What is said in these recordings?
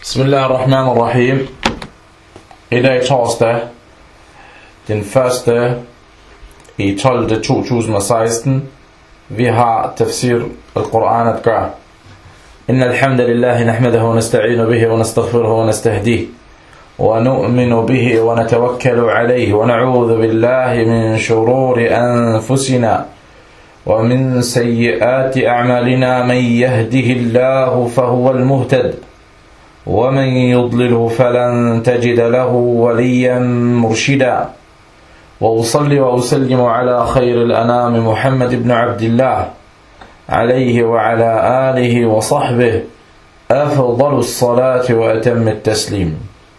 Bismillahirrahmanirrahim. I dag torsdag, den 1. i 12. 2016. Vi har tafsir al-Quran at gøre. Inna alhamdulillahi nahmadahu wa nasta'inu bihi wa nastaghfiruhu wa nastahdihi wa nu'minu bihi wa natawakkalu alayhi wa na'udhu billahi min shururi anfusina wa min sayyiati a'malina man yahdihillahu fahuwa al-muhtad ومن يضلله فلن تجد له وليا مرشدا وأصلي وأسلم على خير الأنام محمد بن عبد الله عليه وعلى آله وصحبه أفضل الصلاة وأتم التسليم.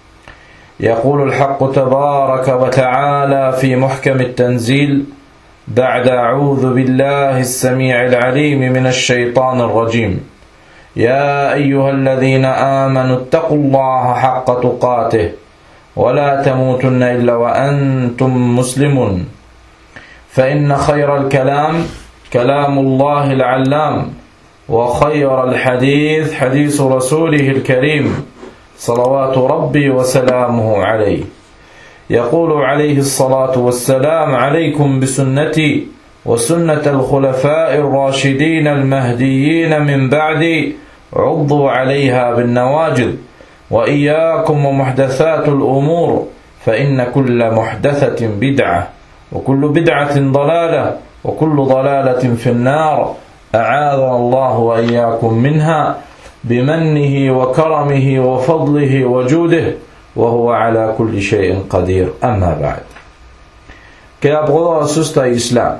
يقول الحق تبارك وتعالى في محكم التنزيل بعد أعوذ بالله السميع العليم من الشيطان الرجيم: يا أيها الذين آمنوا اتقوا الله حق تقاته ولا تموتن إلا وأنتم مسلمون فإن خير الكلام كلام الله العلام وخير الحديث حديث رسوله الكريم صلوات ربي وسلامه عليه. يقول عليه الصلاة والسلام: عليكم بسنتي وسنة الخلفاء الراشدين المهديين من بعدي عضوا عليها بالنواجذ وإياكم ومحدثات الأمور فإن كل محدثة بدعة وكل بدعة ضلالة وكل ضلالة في النار أعاذنا الله وإياكم منها بمنه وكرمه وفضله وجوده وهو على كل شيء قدير. أما بعد. Kære brødre og søstre i islam,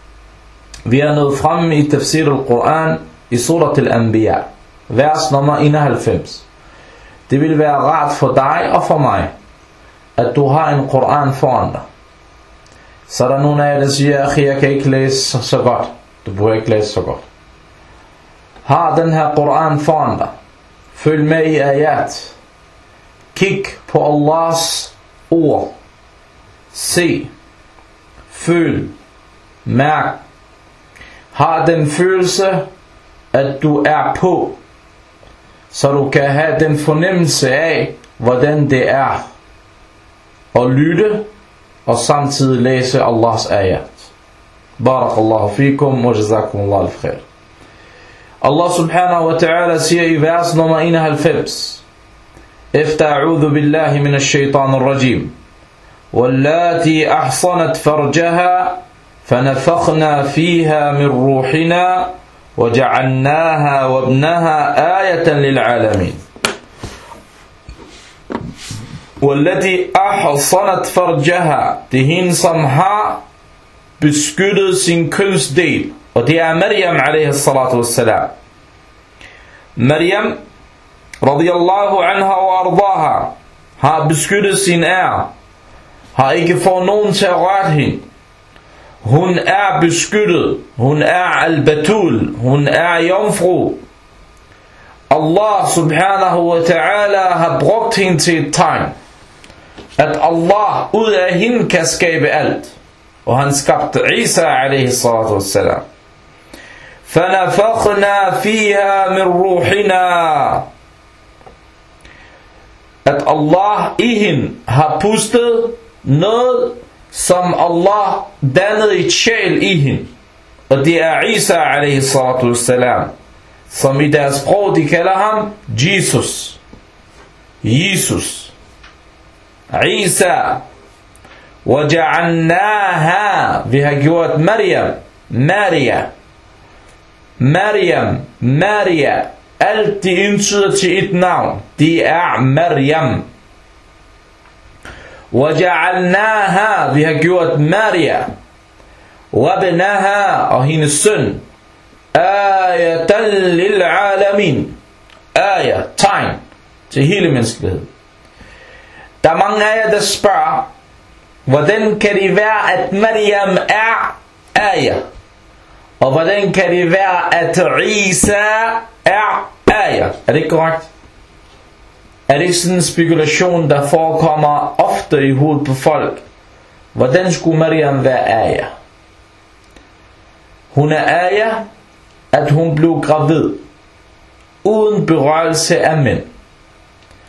vi er nået frem i tafsir al-Quran i surat al-Anbiya, vers nummer 91. Det vil være rart for dig og for mig, at du har en Quran foran dig. Så er der nogen af jer, der siger: jeg kan ikke læse så godt. Du behøver ikke læse så godt. Har den her Quran foran dig. Følg med i ayat. Kig på Allahs ord. Se. Føl. Mærk. Har den følelse, at du er på, så du kan have den fornemmelse af, hvordan det er at lytte og samtidig læse Allahs ayat. Barakallahu fikum wa jazakumullahu al-khair. Allah subhanahu wa ta'ala siger i vers nummer 91, efter a'udhu billahi minash shaitanir rajim: واللاتي أحصنت فرجها فنفخنا فيها من روحنا وجعلناها وابنها آية للعالمين. والتي أحصنت فرجها, det er hende, som har beskyttet sin kønsdel, og det er Maryam alaihi salatu wassalam. Maryam radiyallahu anha wa ardaha har beskyttet sin ære, har ikke fået nogen til at røre hende. Hun er beskyttet. Hun er al-Batul. Hun er jomfru. Allah subhanahu wa ta'ala har brugt hende til et tegn, at Allah ud af hende kan skabe alt. Og han skabte Isa alaihi salatu wassalam. فَنَفَخْنَا فِيهَا مِنْ رُوحِنَا, at Allah i hende har pustet noget, som Allah dannede et sjæl i hende. Og det er Isa alaihi salatu wassalam, som i deres sprog de kalder ham Jesus. Jesus. Isa. وَجَعَلْنَاهَا, vi har gjort Maryam, Maria. Maryam, Maria. Alt det indtyder til et navn. Det er Maryam. وَجَعَلْنَاهَا, vi har gjort Maria, وَابْنَهَا, og hendes søn, آيَةً لِلْعَالَمِينَ, ayah, tegn til hele menneskeligheden. Der er mange af jer, der spørger, hvordan kan det være, at Maryam er ayah? Og hvordan kan det være, at Isa er ayah? Er det ikke korrekt? Er det ikke sådan en spekulation, der forekommer ofte i hovedet på folk? Hvordan skulle Maryam være ayah? Hun er ayah, at hun blev gravid uden berørelse af mænd.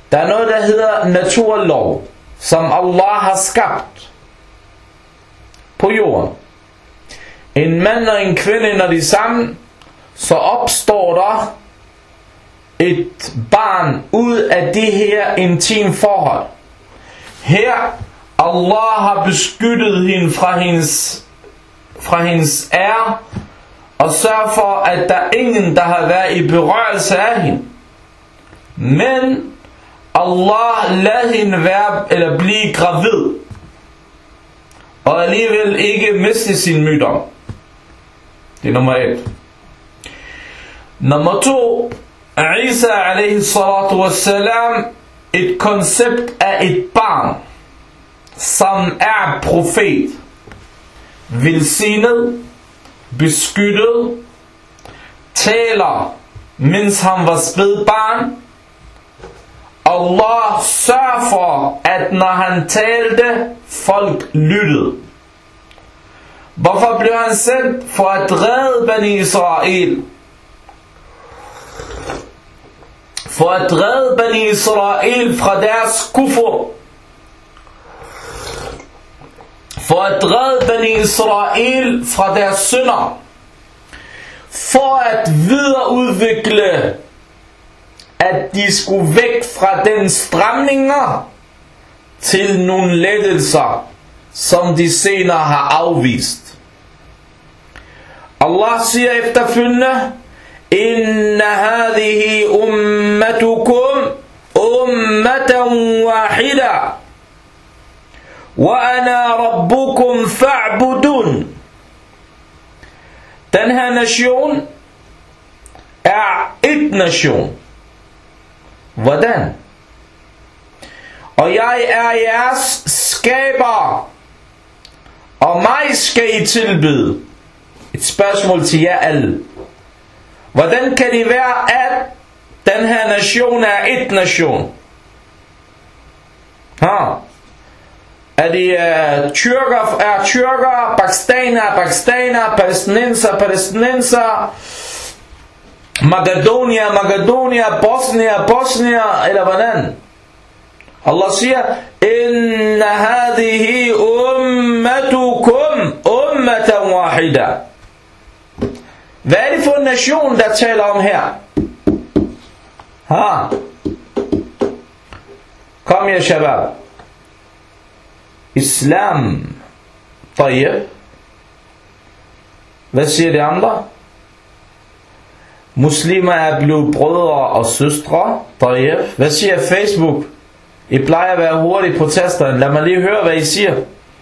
Der er noget, der hedder naturlov, som Allah har skabt på jorden. En mand og en kvinde, når de er sammen, så opstår der et barn ud af det her intime forhold. Her, Allah har beskyttet hende fra hendes ære, og sørger for, at der er ingen, der har været i berørelse af hende. Men Allah lader hende være eller blive gravid, og alligevel ikke miste sin mødom. Det er nummer 1. Nummer 2. Isa alaihi salatu wassalam, et koncept af et barn, som er profet, velsignet, beskyttet, taler, mens han var spædbarn. Allah sørger for, at når han talte, folk lyttede. Hvorfor blev han sendt? For at redde Bani Israel. For at redde Bani Israel fra deres kufur. For at redde Bani Israel fra deres synder. For at videreudvikle, at de skulle væk fra den stramninger til nogle lettelser, som de senere har afvist. Allah siger efterfølgende: Inna hadhihi ummatukum ummatan wahida wa ana rabbukum fa'budun. Den her nation er et nation. Hvordan? Og jeg er jeres skaber, og mig skal I tilbede. Et spørgsmål til jer alle. Hvordan kan det være, at den her nation er et nation? Er det tyrker, pakistaner, palæstinenser, Makedonia, Bosnia, eller hvordan? Allah siger: Inna hadhihi ummatukum ummatan wahida. Hvad er det for en nation, der taler om her? Kom ya shabab. Islam. Tayyib. Hvad siger de andre? Muslimer er blevet brødre og søstre. Tayyib. Hvad siger Facebook? I plejer at være hurtigt på tasterne. Lad mig lige høre, hvad I siger.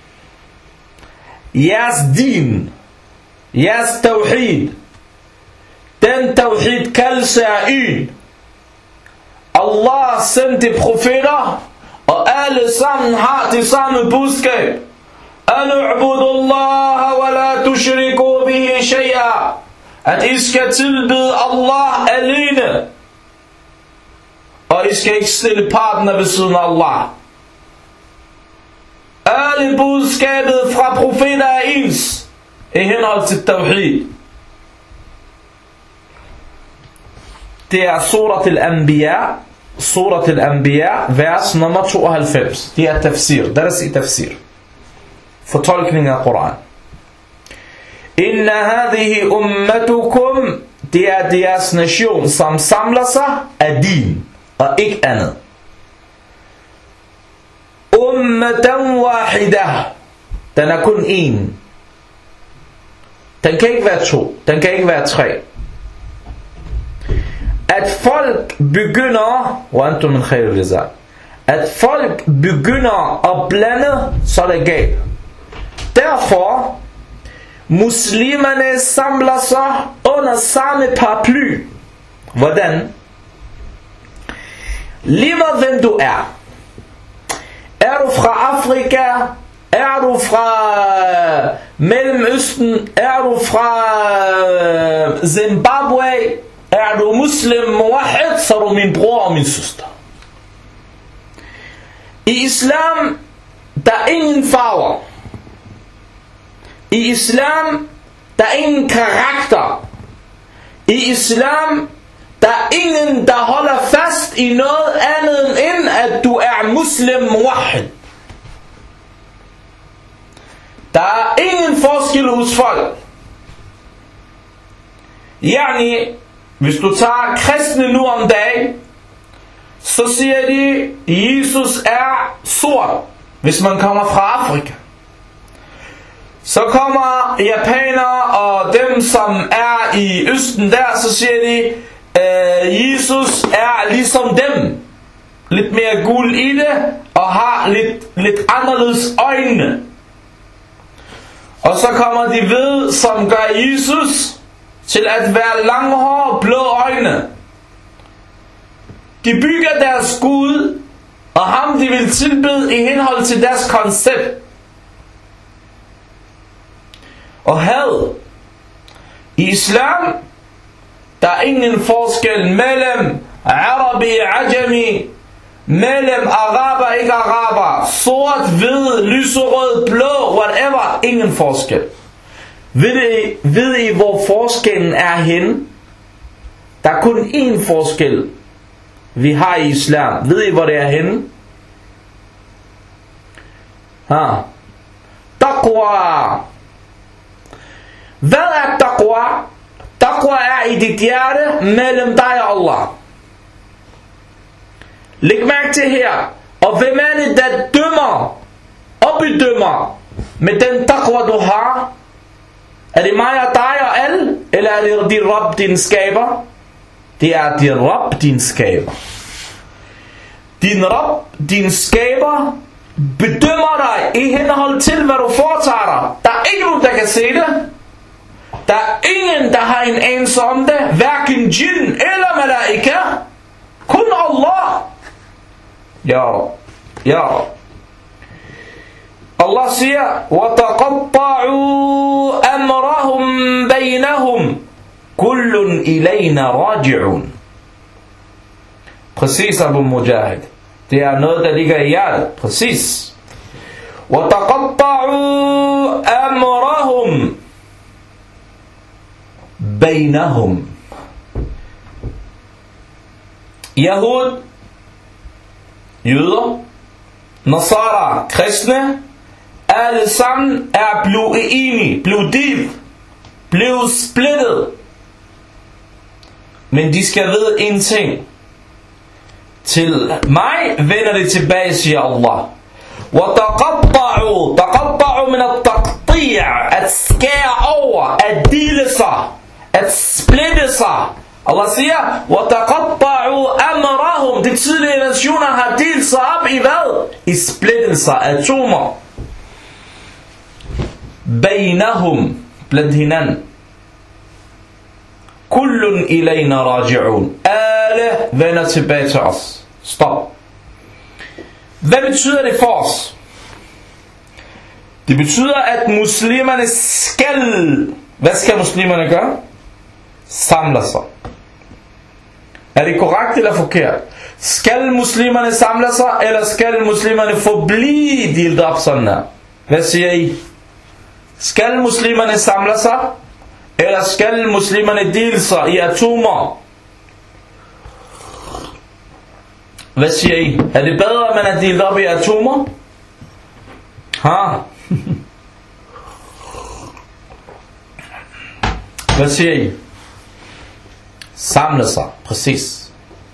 Jeres din, jeres tawhid, den tawhid kaldelse er en. Allah sendte profeter, og alle sammen har det samme budskab. Anu'budullaha wa la tushriku bihi shay'a. At I skal tilbede Allah alene, og I skal ikke stille partner ved siden af Allah. Alle budskabet fra profeter er ens i henhold til tawhid. Det er Surat al-Anbiya, vers nummer 92. Det er tafsir, deres i tafsir. Fortolkning af Koran. Inna hadhihi ummatukum, det er deres nation, som samler sig af din og ikke andet. Ummatan wahida, den er kun en. Den kan ikke være to, den kan ikke være tre. At folk begynder, at folk begynder at blande, så er det galt. Derfor muslimerne samler sig under samme paraply. Hvordan? Lige meget hvem du er. Er du fra Afrika? Er du fra Mellemøsten? Er du fra Zimbabwe? Er du muslim muwahid, så er du min bror og min søster. I islam, der er ingen farver. I islam, der er ingen karakter. I islam, der er ingen, der holder fast i noget andet end at du er muslim muwahhid. Der er ingen forskel hos folk. Yani, hvis du tager kristne nu om dagen, så siger de, Jesus er sort, hvis man kommer fra Afrika. Så kommer japanere og dem, som er i Østen der, så siger de, Jesus er ligesom dem. Lidt mere gul i det, og har lidt anderledes øjne. Og så kommer de ved, som gør Jesus til at være langhåret og blå øjne. De bygger deres Gud, og ham de vil tilbede i henhold til deres koncept. Og had. I islam, der er ingen forskel mellem arabi, ajami, mellem araber, ikke araber, sort, hvid, lyserød, blå, whatever, ingen forskel. Ved I hvor forskellen er henne? Der er kun én forskel, vi har i islam. Ved I hvor det er henne? Taqwa. Hvad er taqwa? Taqwa er i dit hjerte mellem dig og Allah. Læg mærke til her. Og hvem er det, der dømmer og bedømmer med den taqwa du har? Er det mig og dig og alle? Eller er det din Rabb, din skaber? Det er din Rabb, din skaber. Din Rabb, din skaber, bedømmer dig i henhold til, hvad du foretager dig. Der er ikke nogen, der kan se det. Der er ingen, der har en anelse om det. Hverken jinn eller malaika. Kun Allah. Ja Rabb. Ja Rabb. Allah siger, وَتَقَطَّعُوا أَمْرَهُمْ بَيْنَهُمْ كُلٌّ إِلَيْنَا رَاجِعُونَ. Præcis, Abu Mujahid. Det er noget, der ligger i hjertet. Præcis. وَتَقَطَّعُوا أَمْرَهُمْ بَيْنَهُمْ. Yahud, jøder, Nasara, kristne, alle sammen er blevet enige, blevet delt, blevet splittet. Men de skal vide en ting. Til mig vender det tilbage, siger Allah. وَتَقَطَّعُوا. تَقَطَّعُوا من التقطيع. At skære over, at dele sig, at splitte sig. Allah siger, وَتَقَطَّعُوا أَمْرَهُمْ. De tidligere nationer har delt sig op i hvad? I splittelser, atomer. بَيْنَهُمْ. Blandt hinanden. كُلٌّ إِلَيْنَا رَاجِعُونَ. Alle vender tilbage til os. Stop. Hvad betyder det for os? Det betyder, at muslimerne skal... Hvad skal muslimerne gøre? Samle sig. Er det korrekt eller forkert? Skal muslimerne samle sig, eller skal muslimerne forblive delt op sådan her? Hvad siger I? Skal muslimerne samle sig, eller skal muslimerne dele sig i atomer? Hvad siger I? Er det bedre, at man er delt op i atomer? Hvad siger I? Samle sig, præcis.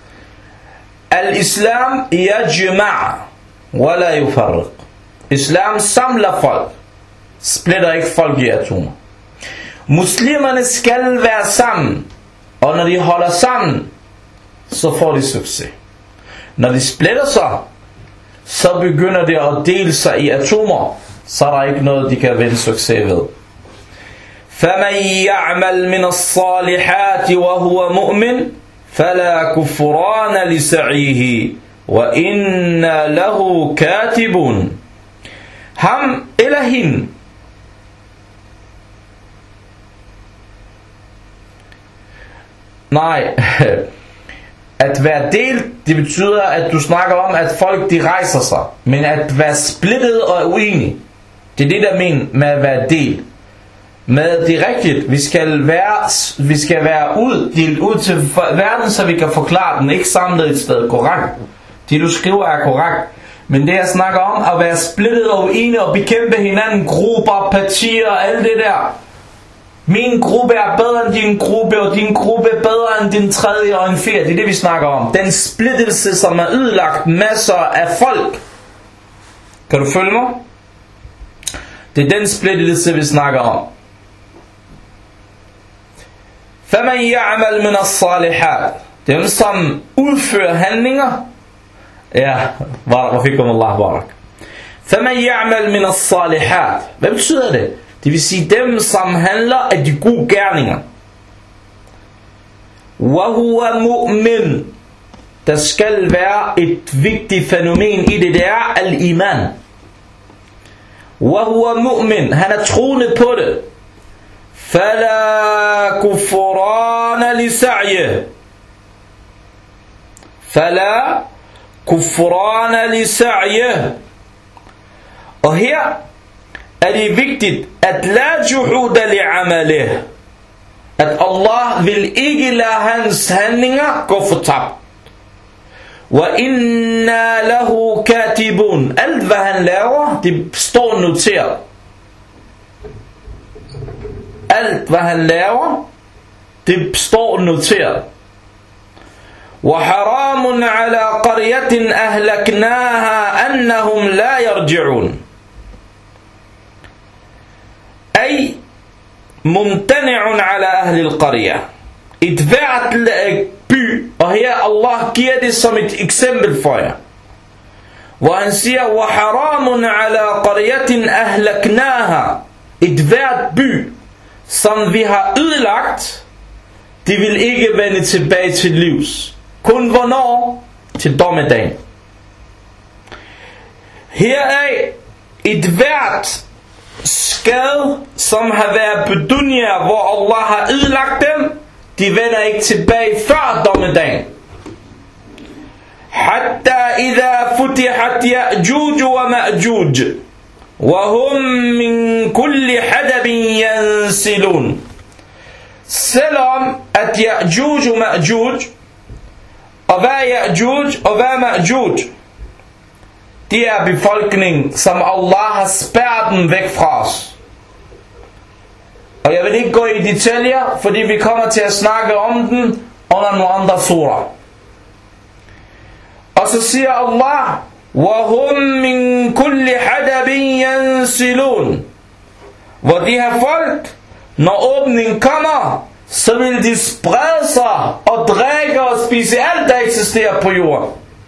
Al-Islam yajma' wala yufarriq. Islam samler folk, splitter ikke folk i atomer. Muslimerne skal være sammen, og når de holder sammen, så får de succes. Når de splitter sig, så begynder det at dele sig i atomer, så er der ikke noget, de kan vinde succes ved. فَمَنْ يَعْمَلْ مِنَ الصَّالِحَاتِ وَهُوَ مُؤْمِنٌ فَلَا كُفْرَانَ لِسَعْيِهِ وَإِنَّا لَهُ كَاتِبٌ. Ham eller hende, at være delt, det betyder, at du snakker om, at folk de rejser sig. Men at være splittet og uenig, det er det, der mener med at være delt. Men det er rigtigt, vi skal være delt ud til verden, så vi kan forklare den, ikke samlet et sted. Korrekt. Det du skriver er korrekt. Men det jeg snakker om, at være splittet og uenige og bekæmpe hinanden, grupper, partier og alt det der. Min gruppe er bedre end din gruppe, og din gruppe er bedre end din tredje og en fjerde. Det er det vi snakker om. Den splittelse, som er ødelagt masser af folk. Kan du følge mig? Det er den splittelse, vi snakker om. فَمَنْ يَعْمَلْ مِنَ الصَّالِحَاتِ. Dem som udfører handlinger. Ja, wafikum Allah barak. فَمَنْ يَعْمَلْ مِنَ الصَّالِحَاتِ. Hvad betyder det? Det vil sige dem som handler af de gode gerninger. وَهُوَ مُؤْمِنٌ. Der skal være et vigtigt fænomen i det, det er al-iman. وَهُوَ مُؤْمِنٌ. Han er troende på det. فَلَا كُفْرَانَ لِسَعْيِهِ. فَلَا كُفْرَانَ لِسَعْيِهِ. Og her er det vigtigt, at la juhuda li'amalih. At Allah vil ikke lade hans handlinger gå fortabt. Wa inna lahu katibun. Alt hvad han laver, det står noteret. Alt hvad han laver, det står noteret. وحرام على قرية أهلكناها أنهم لا يرجعون. أي ممتنع على أهل القرية. Et hvert by, og her Allah giver det som et eksempel for jer, hvor han siger وحرام على قرية أهلكناها. Et hvert by, som vi har ødelagt, de vil ikke vende tilbage til livs. Kun hvornår? Til dommedagen. Heraf et hvert skade, som har været på dunya, hvor Allah har ødelagt dem, de vender ikke tilbage før dommedagen. Hatta idha futihat Ya'juj wa Ma'juj, wa hum min kulli hadabin yansilun. Selvom at Ya'juj og Ma'juj, og hvad er Ya'juj og hvad er Ma'juj? De er befolkning, som Allah har spærret dem væk fra os. Og jeg vil ikke gå i detaljer, fordi vi kommer til at snakke om den under nogle andre surah. Og så siger Allah, وَهُمْ مِنْ كُلِّ حَدَبٍ يَنْسِلُونَ. Hvor de her folk, når åbningen kommer, så vil de sprede sig og drikke og spise alt, der eksisterer på jorden.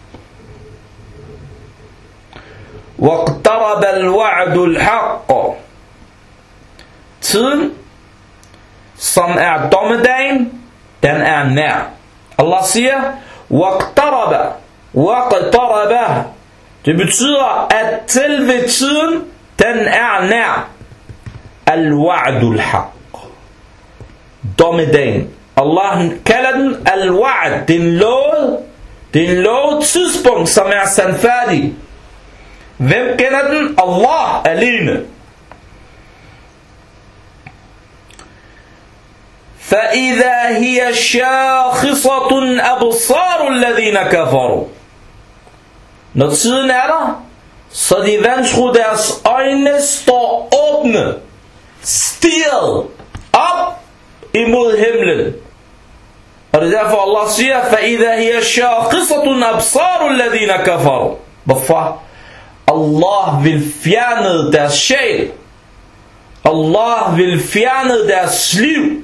وَاقْتَرَبَ الْوَعْدُ الْحَقِّ. Tiden, som er dommedagen, den er nær. Allah siger, وَاقْتَرَبَ. وَاقْتَرَبَ. Det betyder, at selve tiden, den er nær. الْوَعْدُ الْحَقِّ. Dommedagen. Allah kalder den al-wa'd. Det er en lovet tidspunkt, som er sandfærdig. Hvem kender den? Allah alene. فَإِذَا هِيَ شَاخِصَةٌ أَبْصَارُ الَّذِينَ كَفَرُوا. Når tiden er der, så de vantro, deres øjne står åbne, stirret op imod himlen. Og det er derfor Allah siger, فَإِذَا هِيَ شَاخِصَةٌ أَبْصَارُ الَّذِينَ كَفَرُوا. Hvorfor? Allah vil fjerne deres sjæl. Allah vil fjerne deres liv.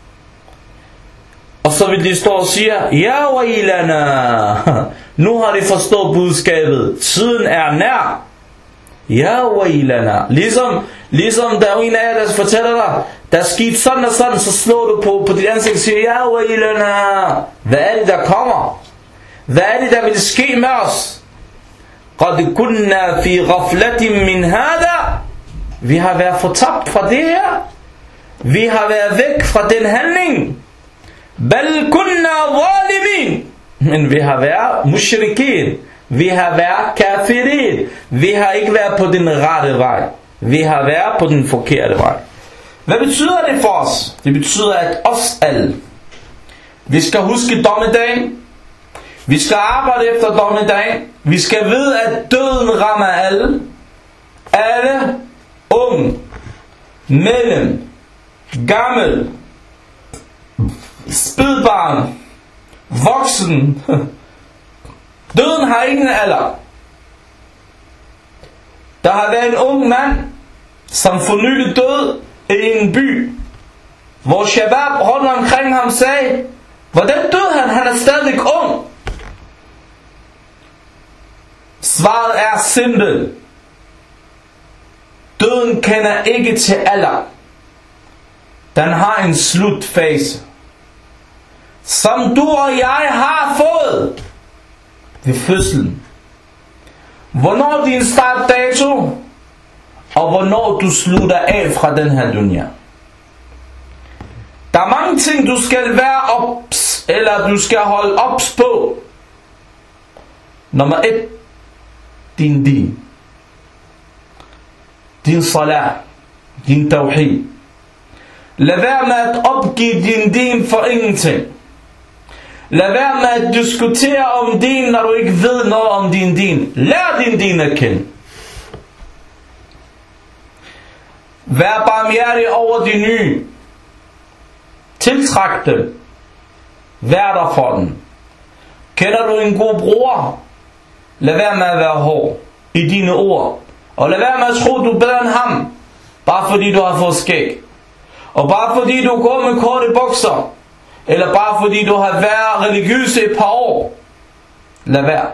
Og så vil de stå og sige, ja wailana. Nu har de forstået budskabet. Tiden er nær. Ja wailana. Ligesom der er en af jer, der fortæller dig, der er sket sådan og sådan, så slår du på dit ansigt og siger, ja wailana. Hvad er det, der kommer? Hvad er det, der vil ske med os? قَدْ كُنَّا فِي غَفْلَةٍ مِّنْ هَذَا. Vi har været fortabt fra det her. Vi har været væk fra den handling. بَلْ كُنَّا ظَالِمِينَ. Men vi har været mushrikin. Vi har været kafirin. Vi har ikke været på den rette vej. Vi har været på den forkerte vej. Hvad betyder det for os? Det betyder, at os alle, vi skal huske dommedagen. Vi skal arbejde efter dommedag. Vi skal vide, at døden rammer alle. Alle, ung, mellem, gammel, spædbarn, voksen. Døden har ingen alder. Der har været en ung mand, som for nylig døde i en by, hvor Shabab rundt omkring ham sagde, hvordan døde han? Han er stadig ung. Svaret er simpelt. Døden kender ikke til alder. Den har en slutfase, som du og jeg har fået ved fødslen. Hvornår din startdato, og hvornår du slutter af fra den her dunya. Der er mange ting du skal være ops, eller du skal holde ops på. Nummer 1. Din salat, din tawhid. Lad være med at opgive din din for ingenting. Lad være med at diskutere om din, når du ikke ved noget om din din. Lær din din at kende. Vær barmhjertig over de nye. Tiltræk dem. Vær der for dem. Kender du en god bror? Lad være med at være hård i dine ord. Og lad være med at tro, du er bedre end ham, bare fordi du har fået skæg. Og bare fordi du går med korte bukser. Eller bare fordi du har været religiøs et par år. Lad være.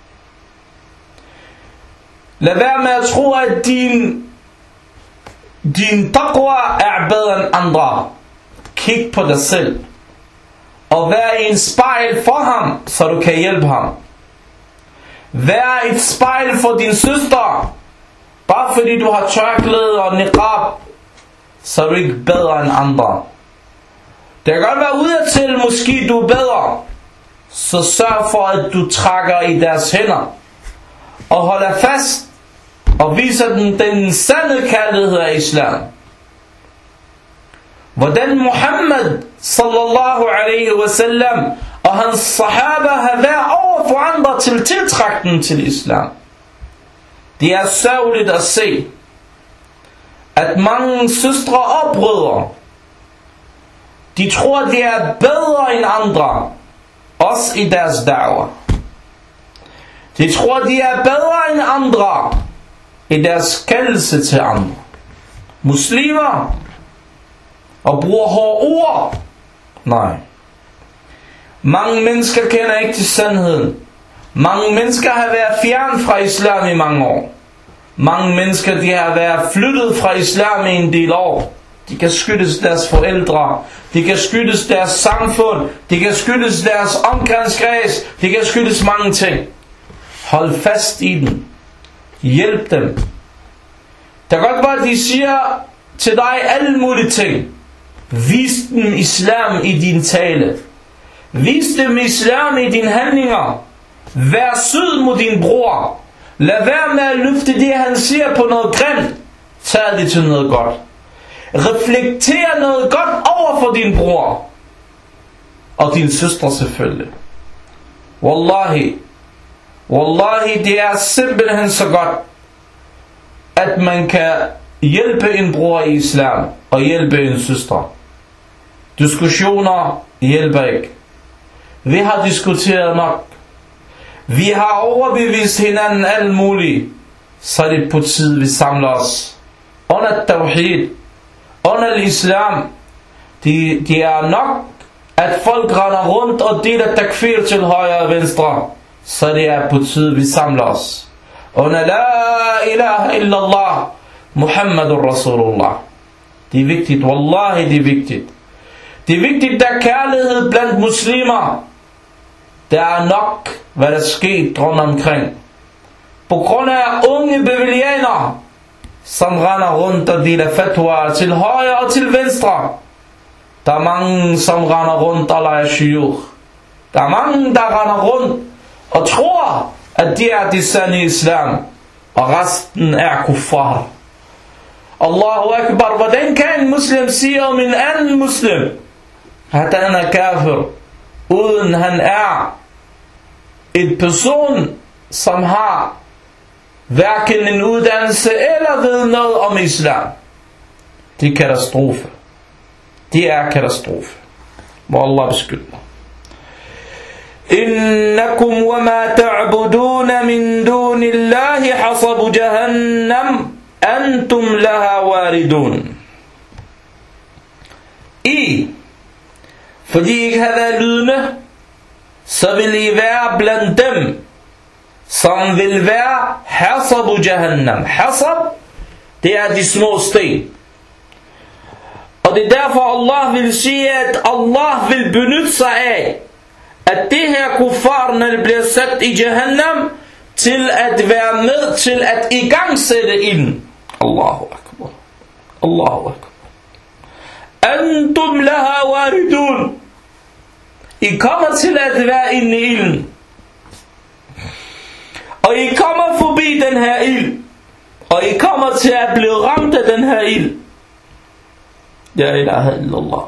Lad være med at tro, at din taqwa er bedre end andre. Kig på dig selv. Og vær en spejl for ham, så du kan hjælpe ham. Vær et spejl for din søster. Bare fordi du har tørklæde og niqab, så er du ikke bedre end andre. Det kan godt være udadtil, måske du er bedre. Så sørg for, at du trækker i deres hænder. Og holder fast. Og viser dem den sande kærlighed af islam. Hvordan Muhammad sallallahu alaihi wasallam og hans sahaba har været over for andre til tiltrækning til islam. Det er sørgeligt at se, at mange søstre og brødre, de tror, de er bedre end andre, også i deres da'wah. De tror, de er bedre end andre i deres kaldelse til andre. Muslimer, og bruger hårde ord. Nej. Mange mennesker kender ikke til sandheden. Mange mennesker har været fjern fra islam i mange år. Mange mennesker, de har været flyttet fra islam i en del år. De kan skyldes deres forældre. De kan skyldes deres samfund. De kan skyldes deres omgangskreds. De kan skyldes mange ting. Hold fast i den. Hjælp dem. Der kan godt være, de siger til dig alle mulige ting. Vis dem islam i din tale. Vis dem islam i dine handlinger. Vær sød mod din bror. Lad være med at løfte det, han siger på noget grimt. Tag det til noget godt. Reflekter noget godt over for din bror. Og din søster selvfølgelig. Wallahi, det er simpelthen så godt, at man kan hjælpe en bror i islam og hjælpe en søster. Diskussioner hjælper ikke. Vi har diskuteret nok. Vi har overbevist hinanden alt muligt. Så er det på tide, vi samler os under tawhid, under islam. Det er nok, at folk render rundt og deler takfir til højre og venstre. Så det er på tide, vi samler os under la ilaha illallah Muhammadur Rasulullah. Det er vigtigt, wallahi det er vigtigt. Det er vigtigt, der er kærlighed blandt muslimer. Der er nok, hvad der sker rundt omkring. På grund af unge bevilianer, som render rundt og deler fatwa til højre og til venstre. Der er mange, som render rundt og leger shuyukh. Der er mange, der render rundt og tror, at de er de sande islam, og resten er kuffar. Allahu Akbar. Hvordan kan en muslim sige om en anden muslim, at han er kafir, uden han er en person, som har hverken en uddannelse eller ved noget om islam, det er katastrofe. Det er katastrofe. Må Allah beskytte mig. Innakum wa ma ta'buduna min dunillahi hasabu jahannam antum laha waridun. Fordi I ikke har været lydende, så vil I være blandt dem, som vil være hasabu jahannam. Hasab, det er de små sten. Og det er derfor Allah vil sige, at Allah vil benytte sig af, at det her kuffar, når det bliver sat i jahannam, til at være med til at igangsætte ilden. Allahu akbar. Allahu akbar. Antum laha waridun. I kommer til at være inde i ilden. Og I kommer forbi den her ild. Og I kommer til at blive ramt af den her ild. La ilaha illallah.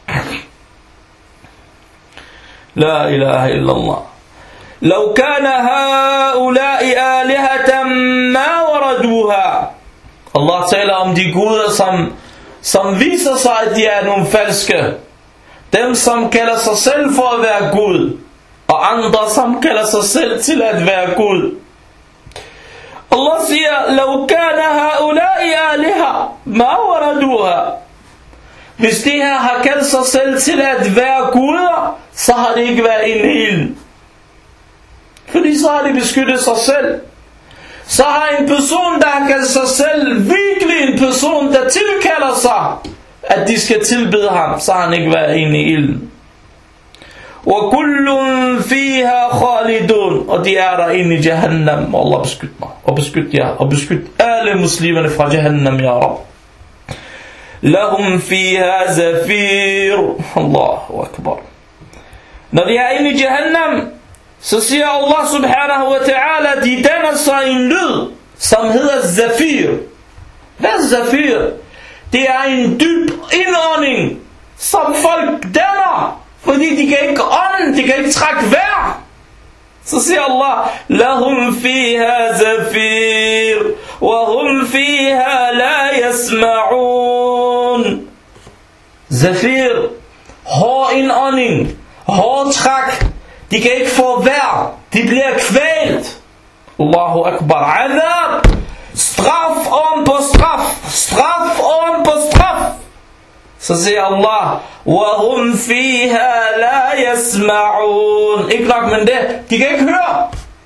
La ilaha illallah. لو كان هؤلاء آلهة ما وردوها. Allah taler om de guder, som viser sig, at de er nogle falske. Dem, som kalder sig selv for at være Gud, og andre, som kalder sig selv til at være Gud. Allah siger, لو كان هؤلاء آلهة ما وردوها. Hvis de her har kaldt sig selv til at være guder, så har det ikke været en ilden. Fordi så har de beskyttet sig selv. Så har en person, der har kaldt sig selv, virkelig en person, der tilkalder sig, at de skal tilbede ham, så har han ikke været inde i ilden. وَكُلٌّ فِيهَا خَالِدُونَ. Og de er der inde i Jahannam. Allah beskyt mig, og beskyt jer, og beskyt alle muslimerne fra Jahannam, ya Rab. لَهُمْ فِيهَا زَفِيرٌ. Allahu akbar. Når de er inde i Jahannam, så siger Allah subhanahu wa ta'ala, de danner sig en lyd, som hedder zafir. Hvad er zafir? Det er en dyb indånding, som folk danner, fordi de kan ikke ånde, de kan ikke trække vejr. Så siger Allah, lahum fiha zafir, wa hum fiha la yasma'un. Zafir, hård indånding, hård træk. De kan ikke få vejr, de bliver kvælt. Allahu akbar. Adab, straf oven på straf, straf oven på straf. Så siger Allah, وَهُمْ فِيهَا لَا يَسْمَعُونَ. Ikke nok med det, de kan ikke høre.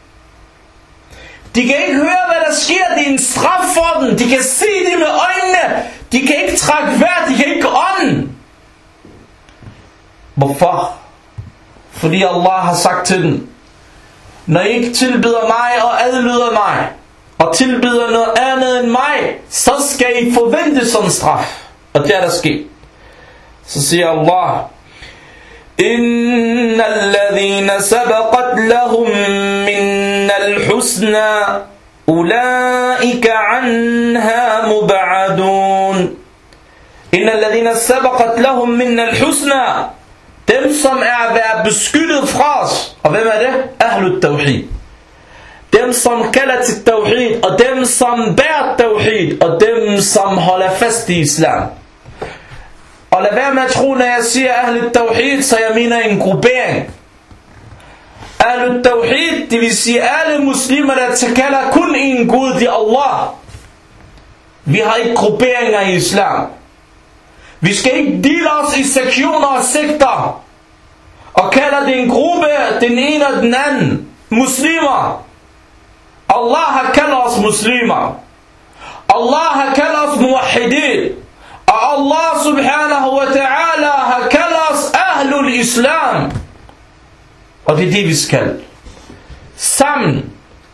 De kan ikke høre, hvad der sker. Det er en straf for dem. De kan se det med øjnene. De kan ikke trække vejr, de kan ikke ånde. Hvorfor? Fordi Allah har sagt til dem, når I ikke tilbeder mig og adlyder mig, og tilbeder noget andet end mig, så skal I forvente sådan straf. Og det er der sket. Så siger Allah, Innal ladhina sabaqat lahum minnal husna, ulaika anha mub'adun. Innal ladhina sabaqat lahum minnal husna. Dem, som er været beskyttet fra os. Og hvem er det? Ahlut tawhid. Dem, som kalder til tawhid, og dem, som bærer tawhid, og dem, som holder fast i islam. Og lad være med at tro, når jeg siger Ahlut tawhid, så jeg mener en gruppering. Ahlut tawhid, det vil sige alle muslimer, der kalder kun en Gud, det er Allah. Vi har ikke grupperinger i islam. Vi skal ikke dele os i sektioner og sekter, og kalder det en gruppe, den ene og den anden. Muslimer. Allah har kaldt os muslimer. Allah har kaldt os muwahhidin. Og Allah subhanahu wa ta'ala har kaldt os ahlul islam. Og det er det, vi skal. Sammen.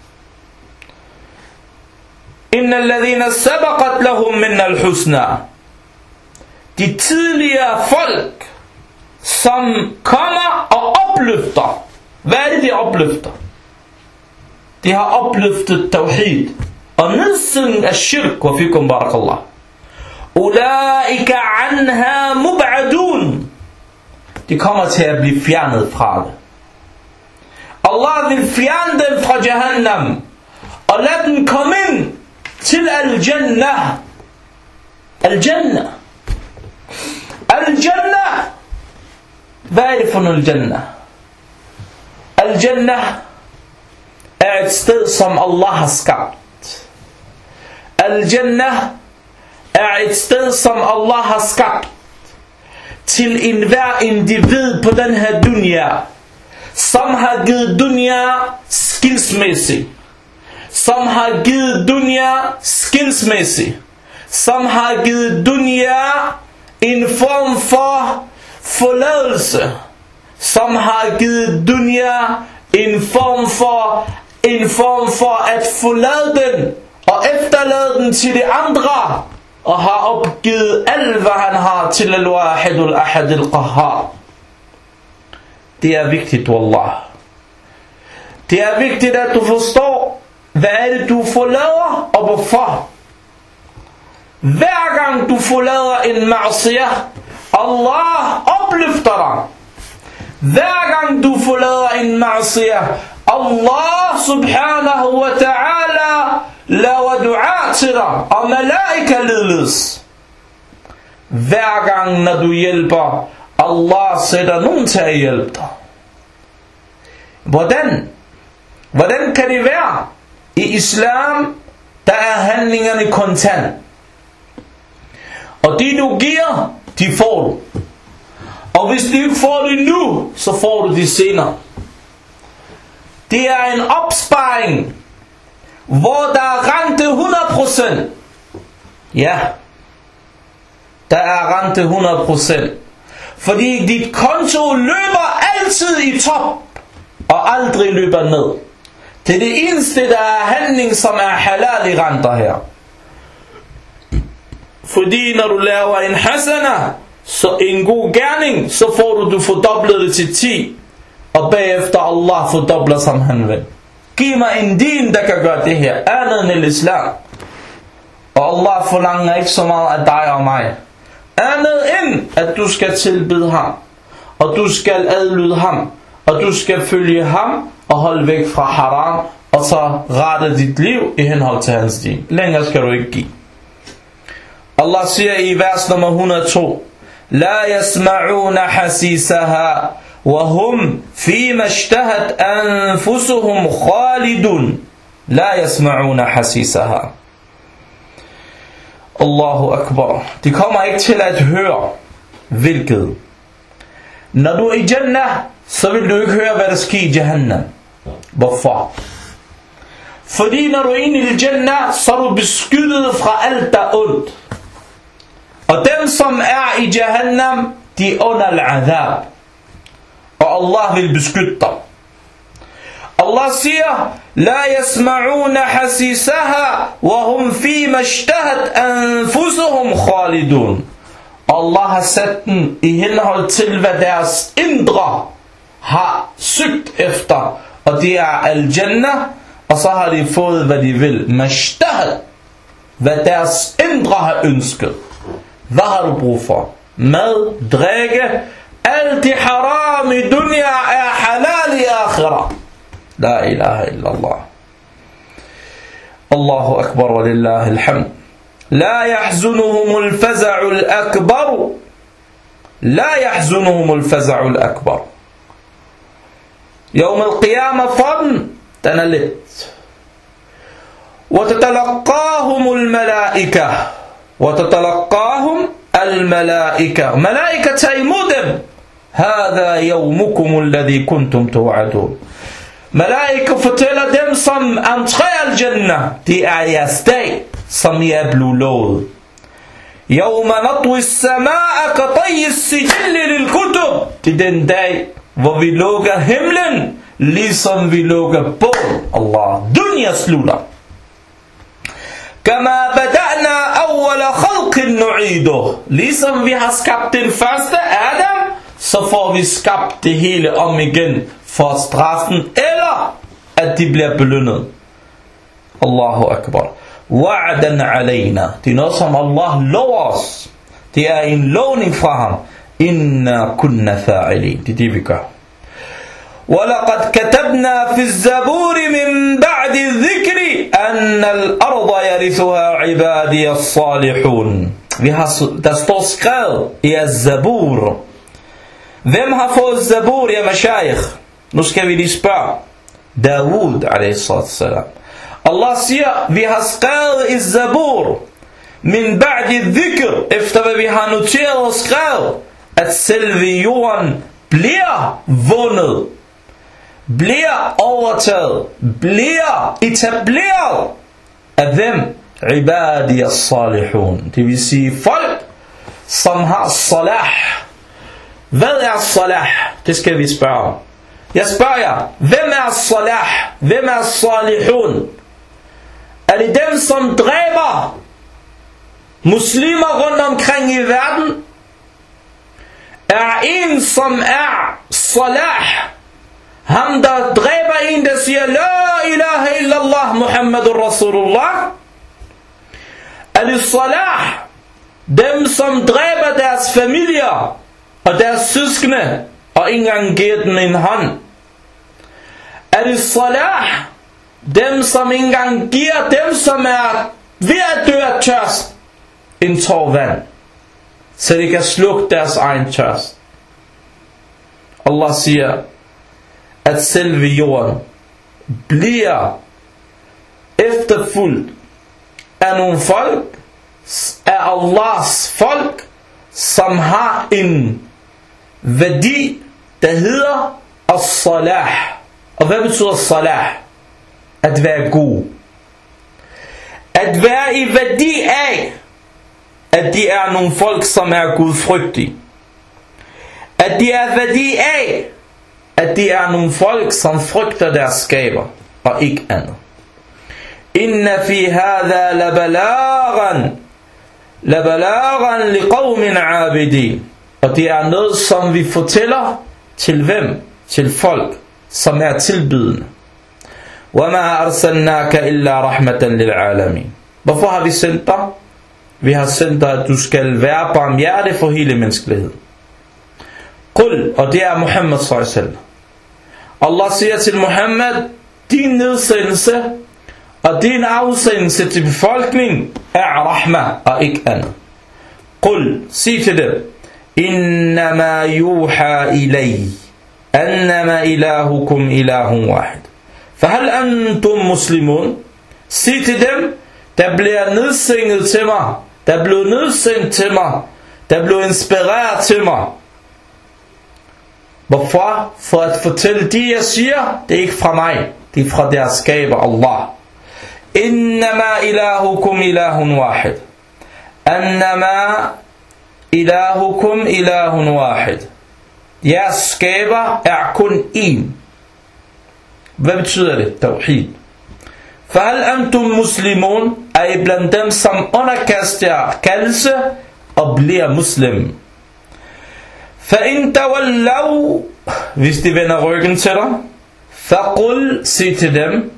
Innal ladhina sabaqat lahum minnal husna. De tidligere folk, som kommer og opløfter. Hvad er det, de opløfter? De har opløftet tawhid og nedsiden af shirk, wa fikum barakallah. Ulaika anha mub'adun. De kommer til at blive fjernet fra det. Allah vil fjerne dem fra Jahannam og lade dem komme ind til Al-Jannah. Al-Jannah. Al-Jannah. Hvad er det for noget Al-Jannah? Al-Jannah er et sted, som Allah har skabt. Al-Jannah er et sted, som Allah har skabt til enhver individ på den her dunya, som har givet dunya skilsmæssigt, som har givet dunya skilsmæssigt, som har givet dunya en form for forladelse, som har givet dunya en form for at forlade den og efterlade den til de andre, og har opgivet alt hvad han har til al-wahidul ahad al-qahhar. Det er vigtigt, wallah. Det er vigtigt at du forstår, hvad er det du forlader og hvorfor. Hver gang du forlader en ma'siyah, Allah opløfter dig. Hver gang du forlader en ma'siyah, Allah subhanahu wa ta'ala laver dua til dig, og malaika ledes. Hver gang når du hjælper, Allah sætter nogen til at hjælpe dig. Hvordan kan det være? I islam, der er handlingerne kontant. Og det du giver, de får du. Og hvis du ikke får det nu, så får du det senere. Det er en opsparing, hvor der er rente 100%. Ja, der er rente 100%. Fordi dit konto løber altid i top, og aldrig løber ned. Det er det eneste, der er handling, som er halal i renter her. Fordi når du laver en hasana, så en god gerning, så får du fordoblet det til 10. Og bagefter Allah fordobler, som han vil. Giv mig en din, der kan gøre det her, andet end islam. Og Allah forlanger ikke så meget af dig og mig, andet end at du skal tilbede ham, og du skal adlyde ham, og du skal følge ham og holde væk fra haram, og så rette dit liv i henhold til hans din. Længere skal du ikke give. Allah siger i vers nummer 102: La yasma'una hasisaha wa hum fima ishtahat anfusuhum khalidun. La yasma'una hasisaha. Allahu akbar. De kommer ikke til at høre hvilket. Når du er i Jannah, så vil du ikke høre hvad der sker i Jahannam. Hvorfor? Fordi når du er inde i Jannah, så er du beskyttet fra alt der er ondt. Og dem som er i Jahannam, de er under al-adhab. Og Allah vil beskytte dem. Allah siger: La yasma'una hasisaha wa hum fima ishtahat anfusuhum khalidun. Allah har sat den i henhold til hvad deres indre har søgt efter, og det er al-Jannah, og så har de fået hvad de vil. Mashtahat, hvad deres indre har ønsket. Hvad har du brug for? Mad, drikke, alt det haram i dunya er halal i akhirah. La ilaha illallah. Allahu akbar wa lillahi alhamd. La yahzunuhum al-faza'u al-akbar. La yahzunuhum al-faza'u al-akbar. Yawm al-qiyamah fadn, den er let. وتتلقاهم الملائكة وتتلقاهم الملائكة ملائكة يمودم هذا يومكم الذي كنتم توعدون. Malaika fortæller dem som entrer al-Jannah, det er jeres dag, som I er blevet lovet. يوم نطوي السماء كطي السجل للكتب. Det er den dag, hvor vi lukker himlen, ligesom vi lukker båden. Allah, dunya slutter. كما بدأنا أول خلق نعيده. Ligesom vi har skabt den første Adam, så får vi skabt det hele om igen for straffen, eller at de bliver belønnet. Allahu akbar. Wa'dan alayna. Det er noget som Allah lover os. Det er en lovning fra ham. Inna kunna fa'ilin. Det er det vi gør. وَلَقَدْ كَتَبْنَا فِي الزَّبُورِ مِنْ بَعْدِ الذِّكْرِ أَنَّ الْأَرْضَ يَرِثُهَا عِبَادِيَ الصَّالِحُونَ. Der står skrevet i Az-Zabur. Hvem har fået Zabur, ja Mashaykh? Nu skal vi lige spørge. Dawud, a.s. Allah siger, vi har skrevet i Zabur, min ba'di dhikr, efter hvad vi har noteret og skrevet, at selve jorden bliver vundet, bliver overtaget, bliver etableret af hvem? Ibadi as-salihun. Det vil sige folk, som har salah. Hvad er salah? Det skal vi spørge. Jeg spørger jer, hvem er salah? Hvem er salihun? Er det dem, som dræber muslimer rundt omkring i verden? Er en, som er salah, ham der dræber en, der siger La ilaha illallah Muhammadur Rasulullah? Er det salah, dem som dræber deres familier og deres søskende og ikke engang giver dem en hånd? Er det salah, dem som ikke engang giver dem, som er ved at dø af tørst, en tår vand, så de kan slukke deres egen tørst? Allah siger, at selve jorden bliver efterfulgt af nogle folk, af Allahs folk, som har en værdi, der hedder as-salah. Og hvad betyder salah? At være god. At være i værdi af, at de er nogle folk, som er gudfrygtige. At de er værdi af, at de er nogle folk, som frygter deres skaber, og ikke andet. Inna fi hadha labalagan liqawmin abidin. Og det er noget, som vi fortæller til hvem? Til folk, som er tilbydende. وَمَا أَرْسَلْنَاكَ إِلَّا رَحْمَةً لِلْعَالَمِينَ. Hvorfor har vi sendt dig? Vi har sendt dig, at du skal være barmhjertig for hele menneskeligheden. Qul, og det er Muhammad s.a.w. Allah siger til Muhammad, din nedsendelse og din afsendelse til befolkningen er rahma og ikke andet. Qul, sig til dem, innama yuha ilay, annama ilahukum ilahun wahid. Fahal antum muslimun? Sig til dem, der bliver nedsænket til mig, der blev nedsendt til mig, der blev inspireret til mig. Hvorfor? For at fortælle de, jeg siger, det er ikke fra mig, det er fra deres skaber, Allah. Innama ilahukum ilahun wahid. Annama ilahukum ilahun wahid. Jeres skaber er kun én. Hvad betyder det? Tawhid. Fahal antum muslimun? Er I blandt dem, som underkaster kaldelse og bliver muslim? فَإِن تَوَلَّوْا, hvis de vender ryggen til dig, فَقُلْ, sig til dem,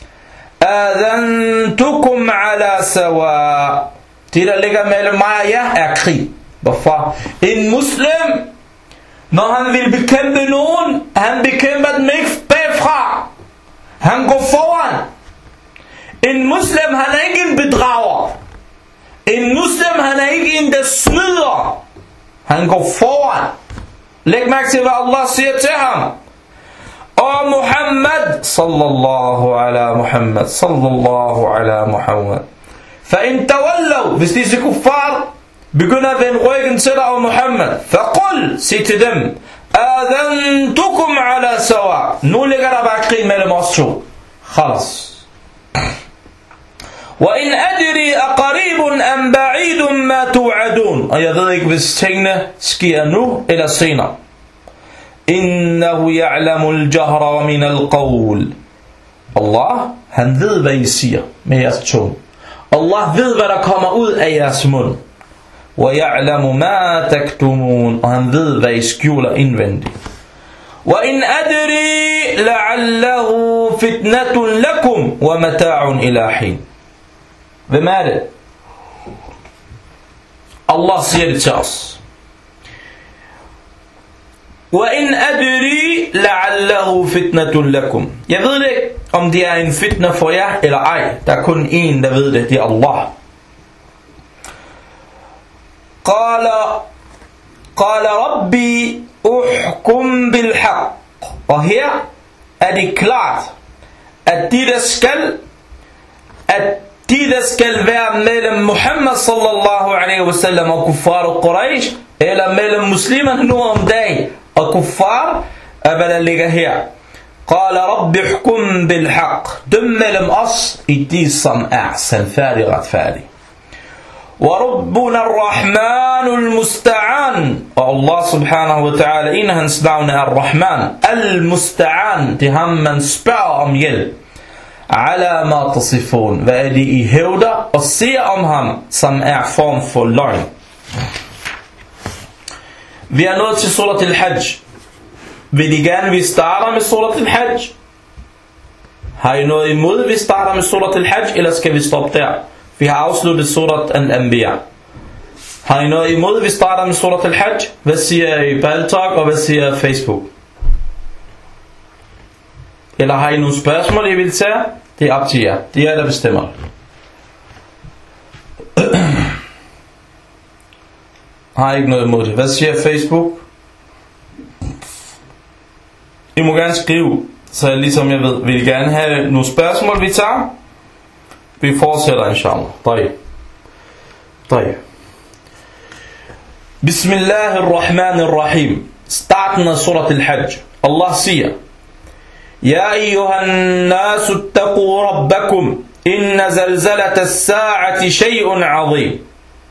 آذَنْتُكُمْ عَلَى سَوَاء. Det, der ligger mellem mig og jer, er krig. Hvorfor? En muslim, når han vil bekæmpe nogen, han bekæmper dem ikke bagfra. Han går foran. En muslim, han er ikke en bedrager. En muslim, han er ikke en, der snyder. Han går foran. Læg mærke til, hvad Allah siger til ham. Og Muhammad, sallallahu ala Muhammad, sallallahu ala Muhammad. فَإِن تَوَلَّوْا, hvis disse kuffar begynder at vende ryggen til dig og Muhammad, فَقُلْ, sig til dem, آذَنْتُكُمْ عَلَى سَوَاء. Nu ligger der bare krig mellem os to. خلاص. وَإِنْ أَدْرِي أَقَرِيبٌ أَمْ بَعِيدٌ مَا تُوعَدُونَ. Og jeg ved ikke, hvis tingene sker nu eller senere. إِنَّهُ يَعْلَمُ الْجَهْرَ وَمِنَ الْقَوْلِ. Allah, han ved, hvad I siger med jeres tunge. Allah ved, hvad der kommer ud af jeres mund. وَيَعْلَمُ مَا تَكْتُمُونَ. Og han ved, hvad I skjuler indvendigt. وَإِنْ أَدْرِي لَعَلَّهُ فِتْنَةٌ لَكُمْ وَمَتَاعٌ إِلَى حِينٍ. Hvem er det? Allah siger det til os. وَإِنْ أَدْرِي لَعَلَّهُ فِتْنَةٌ لَكُمْ. Jeg ved ikke, om det er en fitna for jer eller ej. Der er kun en, der ved det. Det er Allah. قَالَ رَبِّي أُحْكُمْ بِالْحَقِّ. Og her er det klart, at de der skal være mellem Muhammad sallallahu alaihi wasallam og kuffar og Quraysh, eller mellem muslimerne nu om dagen og kuffar, er hvad der ligger her. قَالَ رَبِّ احْكُمْ بِالْحَقِّ. Døm mellem os i de, som er sandfærdige og retfærdige. وَرُبُّنَا الرَّحْمَانُ الْمُسْتَعَانِ. Og Allah subhanahu wa ta'ala, en af hans navne er Rahman. Al-Musta'an, det er ham man spørger om hjælp. عَلَى مَا تَصِفُونَ. Hvad er det I hævder og siger om ham, som er form for løgn. Vi er nået til surat al-Hajj. Vil I gerne, vi starter med surat al-Hajj? Har I noget imod, vi starter med surat al-Hajj, eller skal vi stoppe der? Vi har afsluttet surat al-Anbiya. Har I noget imod, vi starter med surat al-Hajj? Hvad siger I Baltalk, og hvad siger Facebook? Eller har I nogle spørgsmål, I vil tage? Det er op til jer. Det er der bestemmer. Har I ikke noget imod det? Hvad siger Facebook? I må gerne skrive, så ligesom jeg ved, vil I gerne have nogle spørgsmål, vi tager? Vi fortsætter, inshallah. طيب. Bismillahirrahmanirrahim. Starten af surat al-Hajj. Allah siger: يا أيها الناس اتقوا ربكم إن زلزلة الساعة شيء عظيم.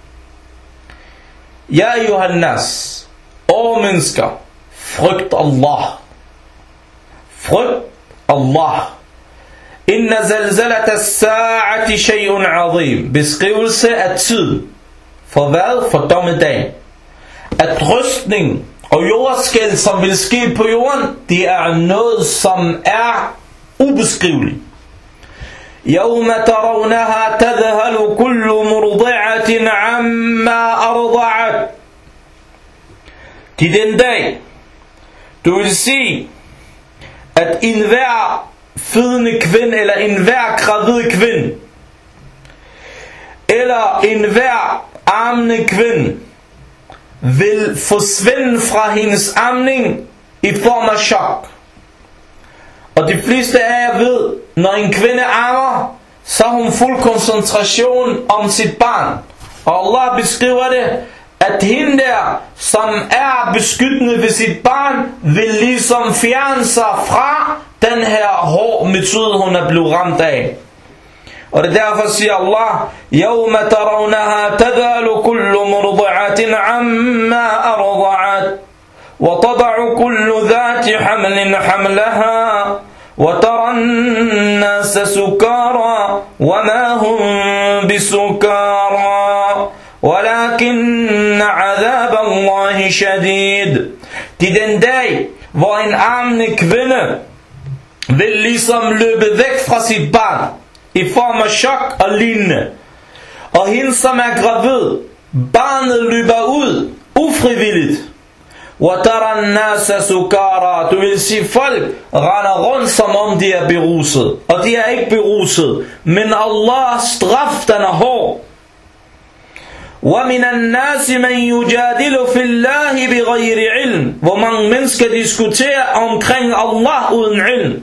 يا أيها الناس, O mennesker, frygt Allah. Frygt Allah. إن زلزلة الساعة شيء عظيم. Beskrivelse af tid. For hvad? For dommedagen. At rystning og jordskælv, som vil ske på jorden, det er noget, som er ubeskriveligt. يَوْمَ تَرَوْنَهَا تَذْهَلُ كُلُّ مُرْضِعَةٍ عَمَّا أَرْضَعَتْ. Til den dag, du vil se, at enhver fødende kvinde, eller enhver gravid kvinde, eller enhver ammende kvinde, vil forsvinde fra hendes amning i form af chok. Og de fleste af jer ved, når en kvinde ammer, så har hun fuld koncentration om sit barn. Og Allah beskriver det, at hende der, som er beskyttende ved sit barn, vil ligesom fjerne sig fra den her hårde metode, hun er blevet ramt af. Og det derfor siger Allah: يَوْمَ تَرَوْنَهَا تَذَهَلُ كُلُّ مُرْضِعَةٍ عَمَّا أَرْضَعَتْ وَتَضَعُ كُلُّ ذَاتِ حَمْلٍ حَمْلَهَا وَتَرَى النَّاسَ سُكَارَى وَمَا هُمْ بِسُكَارَى وَلَكِنَّ عَذَابَ اللَّهِ شَدِيد. Til den dag, hvor en ammende kvinde vil ligesom løbe væk fra sit barn i form af chok og lignende, og hende som er gravid, barnet løber ud ufrivilligt. وَتَرَى النَّاسَ سُكَارَى. Du vil sige, folk render rundt, som om de er beruset, og de er ikke beruset, men Allahs straf, den er hård. وَمِنَ النَّاسِ مَنْ يُجَادِلُ فِي اللَّهِ بِغَيْرِ عِلْمٍ. Hvor mange mennesker diskuterer omkring Allah uden ilm.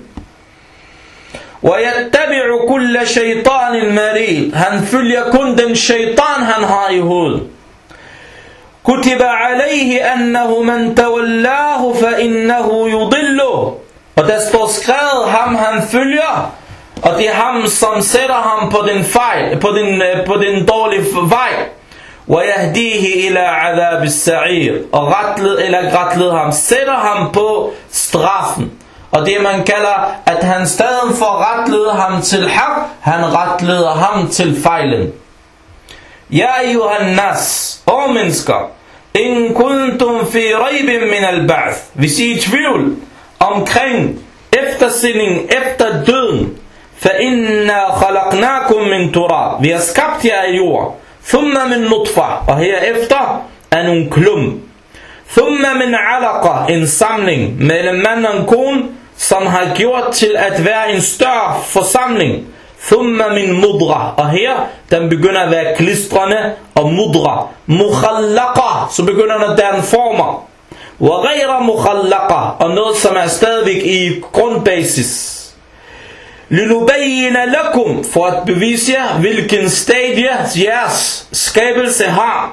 وَيَتَّبِعُ كُلَّ شَيْطَانٍ مَرِيدٍ. Han følger kun den shaitan, han har i hovedet. كُتِبَ عَلَيْهِ أَنَّهُ مَنْ تَوَلَّاهُ فَإِنَّهُ يُضِلُّهُ. Og der står skrevet, ham han følger, og det er ham, som sætter ham på den dårlige vej. وَيَهْدِيهِ إِلَىٰ عَذَابِ السَّعِيرِ. Og retled ham, sætter ham på straffen. Og det man kalder, at han stadig for retleder ham til haq, han retleder ham til fejlen. Ja ayyuhan nas, o mennesker, in kuntum fi raybin min al-ba'th. Hvis I er i tvivl omkring eftersinding efter døden, fa inna khalaqnakum min turab. Vi har skabt jer af jord. Thumma min nutfa. Og herefter er nogle klump. Thumma min alaqa, en samling mellem mand og en kone, som har gjort til at være en større forsamling. Thumma min mudra, og her, den begynder at være klistrende og mudra. Mukhallaqa, så begynder den at danne former. Wa ghayra mukhallaqa, og noget som er stadigvæk i grundbasis. Linubayyina lakum, for at bevise jer, hvilken stadie jeres skabelse har.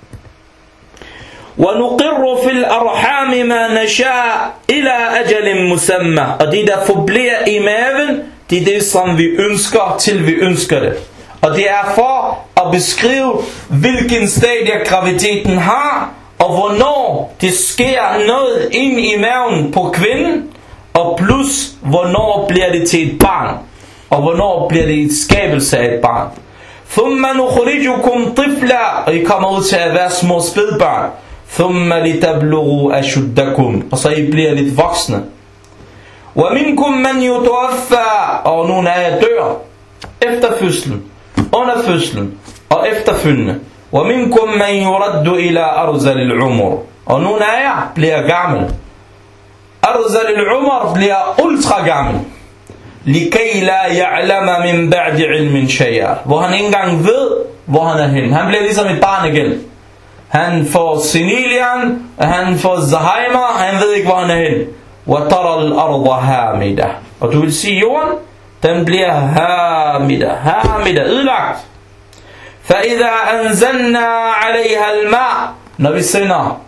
وَنُقِرُّ فِي الْأَرْحَامِ مَا نَشَاءُ إِلَى أَجَلٍ مُسَمَّى, og det der forbliver i maven, det er det som vi ønsker, til vi ønsker det. Og det er for at beskrive hvilken stadie graviditeten har, og hvornår det sker noget ind i maven på kvinden, og plus hvornår bliver det til et barn, og hvornår bliver det et skabelse af et barn. ثُمَّ نُخْرِجُكُمْ طِفْلًا, og I kommer ud til at være små spædbørn. ثُمَّ لِتَبْلُغُوا أَشُدَّكُمْ, og så I bliver lidt voksne. وَمِنْكُمْ مَنْ يُتَوَفَّى, og nogle af jer dør efter fødslen, under fødslen og efterfølgende. وَمِنْكُمْ مَنْ يُرَدُّ إِلَى أَرْزَلِ الْعُمُرِ, og nogle af jer bliver gammel. أَرْزَلِ الْعُمُرِ bliver ultra gammel. لِكَيْ لَا يَعْلَمَ مِنْ بَعْدِ عِلْمٍ شَيْئًا, hvor han ikke engang ved, hvor han er henne. Han bliver ligesom et barn igen. Han får senilian, han får Alzheimer, han ved ikke, hvor han er henne. وَتَرَى الْأَرْضَ هَامِدَةً, og du vil sige, jorden, den bliver hamida, ødelagt. فَإِذَا أَنزَلْنَا عَلَيْهَا الْمَاء, når vi sender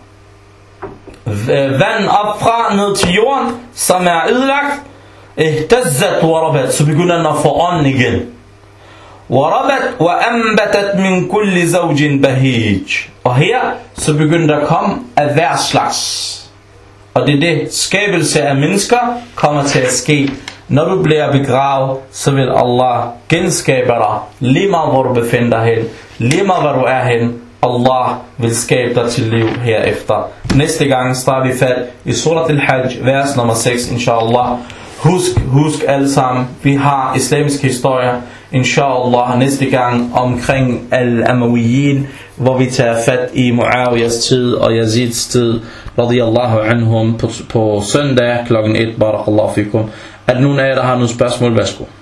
vand op fra ned til jorden, som er ødelagt, اهتزت وربت, så begynder den at få ånden igen. وربت وأنبتت من كل زوج بهيج, og her så begynder der at komme af hver slags. Og det er det, skabelse af mennesker kommer til at ske. Når du bliver begravet, så vil Allah genskabe dig, lige meget hvor du befinder dig hen, lige meget hvor du er hen. Allah vil skabe dig til liv herefter. Næste gang starter vi fat i Surat al-Hajj, vers nummer 6, inshallah. Husk alle sammen, vi har islamisk historie, inshallah, næste gang omkring al-Amawiyin, hvor vi tager fat i Muawiyas tid og Yazids tid, radiyallahu anhum, på søndag kl. 1, barakallahu fikum. Er der nogen af jer, der har nogle spørgsmål? Værsgo.